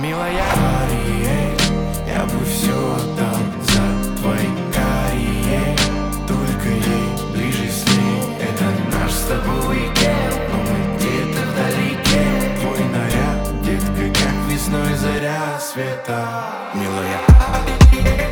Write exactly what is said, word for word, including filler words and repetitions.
Милая Ариэль, я бы все отдал за твои карие. Только ей, ближе с ней, это наш с тобой уикенд. Но мы где-то вдалеке. Твой наряд, детка, как весной заря света. Милая